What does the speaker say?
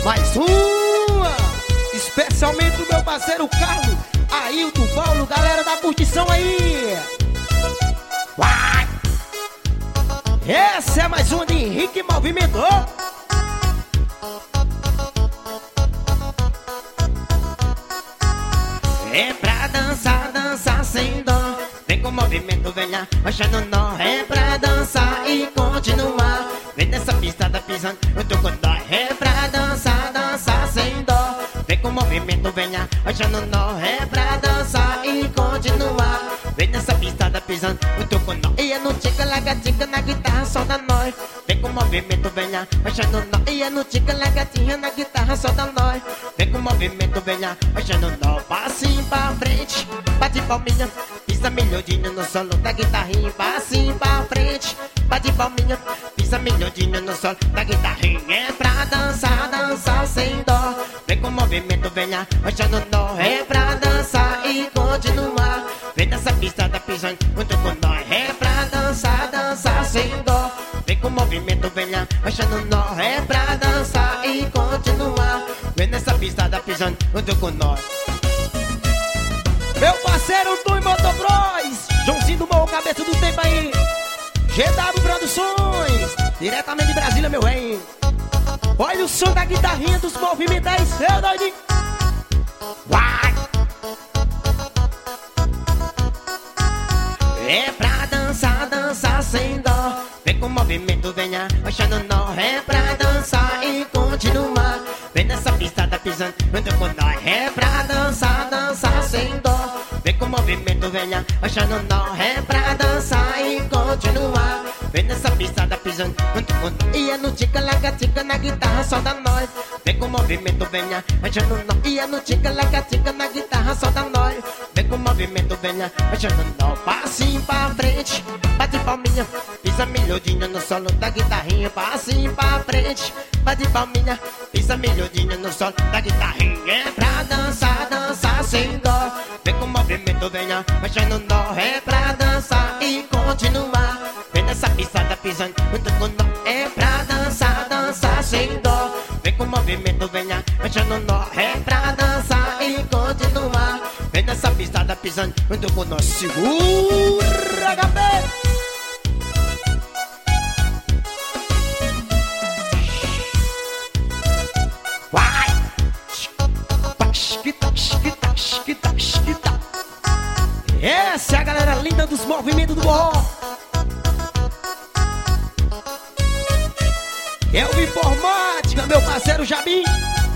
Mais uma, especialmente do meu parceiro Carlos, Ailton, Paulo, galera da curtição aí. Uai! Essa é mais uma de Henrique Movimento. É pra dançar, dançar sem dó. Vem com o movimento, venha achando nó. É pra dançar e continuar. Vem nessa pista da pisando, eu tô com dó. É pra dançar, dançar sem dó. Vem com o movimento, venha achando nó. É pra dançar e continuar. Vem nessa pista da pisando, eu tô com nó. E é no tica, lagatica, na guitarra, só da nós. Vem com o movimento, venha achando nó. E é no tica, lagatinha, na guitarra, só da nós. Vem com o movimento, venha achando nó. Passinho pra frente, bate palminha, pisa melodinha no solo da guitarrinha. Passinho pra frente, bate palminha, pisa melodinha no solo da guitarrinha. É pra dançar, dançar sem dó. Vem com o movimento, venha achando nó. É pra dançar e continuar. Vem nessa pista da pisando, junto com nós. É pra dançar, dançar sem dó. Vem com o movimento, venha achando nó. É pra dançar e continuar. Vem nessa pista da pisando, junto com nós. Meu parceiro Tui Motocross, Joãozinho do Morro, cabeça do tempo aí. GW Produções, diretamente de Brasília, meu rei. Olha o som da guitarrinha dos movimentos aí, seu doidinho. Uai! É pra dançar, dançar sem dó. Vem com o movimento, venha achando nó. É pra dançar e continuar. Vem nessa pista da pisando, junto com nós. É pra dançar, dançar sem dó. Vem com o movimento, venha achando nó. É pra dançar e continuar. Vem nessa pista da pisando, junto com nós. E é no tica, lagatica, na guitarra, só da nós. Vem com o movimento, venha achando nó. E é no tica, lagatica, na guitarra, só da nós. Vem com o movimento, venha achando nó. Passinho pra frente, bate palminha, pisa melodinha no solo da guitarrinha. Passinho pra frente, bate palminha, pisa melodinha no solo da guitarrinha. É pra dançar, dançar sem dó. Vem com o movimento, venha achando nó. É pra dançar e continuar. Vem nessa pista da pisando, junto com nó. É pra dançar, dançar sem dó. Vem com o movimento, venha achando nó. É pra dançar e continuar. Vem nessa pista da pisando, junto com nós. Segura, HP! Vai! Essa é a galera linda dos movimentos do Borró. É o Informática, meu parceiro Jabim.